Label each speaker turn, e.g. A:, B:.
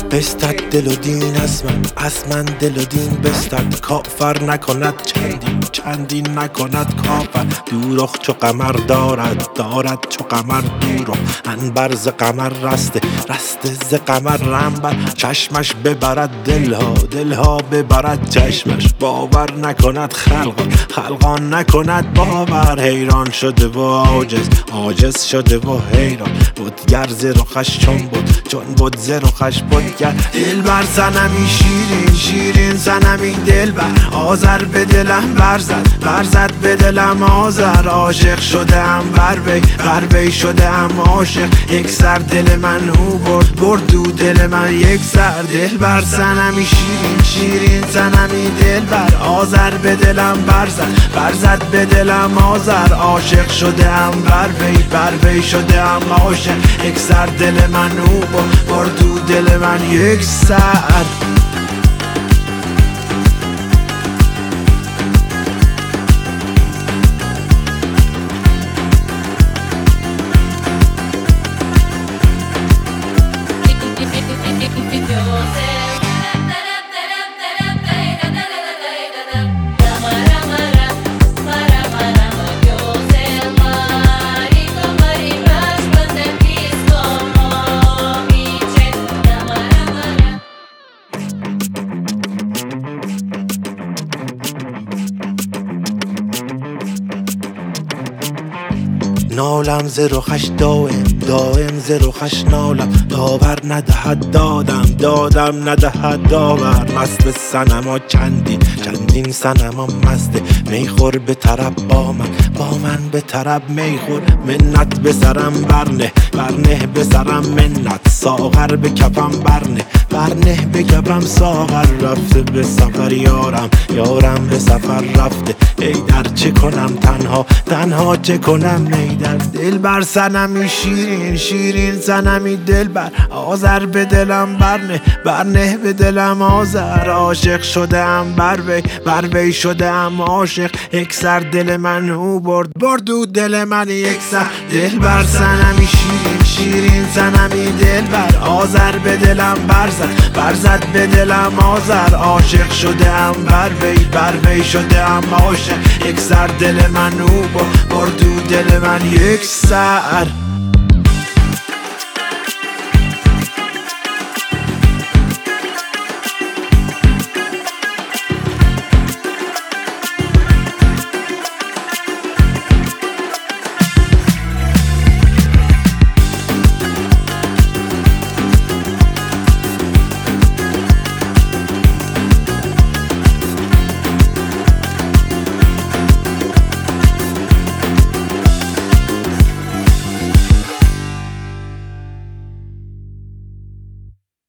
A: بستد دل و دین از من دل و دین بستد. کافر نکند چندین نکند کافر. دوروخ چو قمر دارد چو قمر دوروخ. انبر ز قمر رسته ز قمر رنبر. چشمش ببرد دلها ببرد چشمش. باور نکند خلقان نکند باور. حیران شده و عاجز شده و حیران. بتگر ز رخش چون بود ز رخش بتگر. دلبر زنمی شیرین زنمی دلبر. آذر به دلم برزد به دلم آذر. عاشق شدم بر وی شدم عاشق. یک سر دل من او برد دو دل من یک سر. دلبر زنمی شیرین زنمی دلبر. آذر به دلم برزد به دلم آذر. عاشق شدم بر وی شدم عاشق. یک سر دل من او برد دو دل من یک سر. نالم ز رخش دائم ز رخش نالم. داور ندهد دادم ندهد داور. مست صنما چندین صنما مسته. میخور به طرب با من به طرب میخور. منت به سرم برنه به سرم منت. ساغر به کفم برنه به کفم ساغر. رفته به سفر یارم به سفر رفته. ای در چه کنم تنها چه کنم نیدر. دلبر صنمی شیرین صنمی دلبر. آذر به دلم برنه به دلم آذر. عاشق شدم بر وی شدم عاشق. یک سر دل من او برد دو دل من یک سر. دلبر صنمی شیرین صنمی دلبر. آذر به دلم برزد به دلم آذر. عاشق شدم بر وی شدم عاشق. یک سر دل من او برد دو دل من یک سر.